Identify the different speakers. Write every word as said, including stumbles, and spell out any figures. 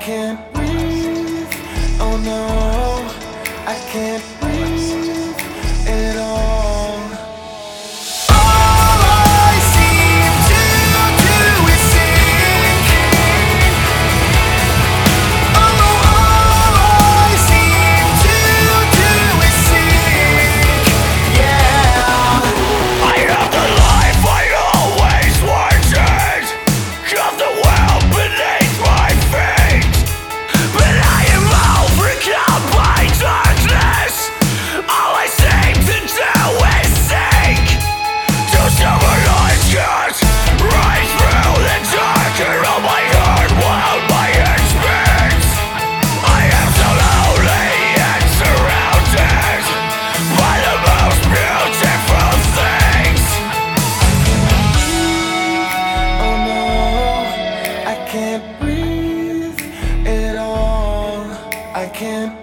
Speaker 1: can't breathe. Oh no, I can't breathe at all. All I seem to do is sink. Oh, all I seem to do is sink. Yeah.
Speaker 2: I am the life I always wanted. Got the world beneath my feet, but I am overcome by darkness. All I seem to do is sink. To summarize it, right through the dark and all my heart wound by its beats. I am so lonely and surrounded by the most beautiful things.
Speaker 1: Oh no, I can't breathe at all. I can't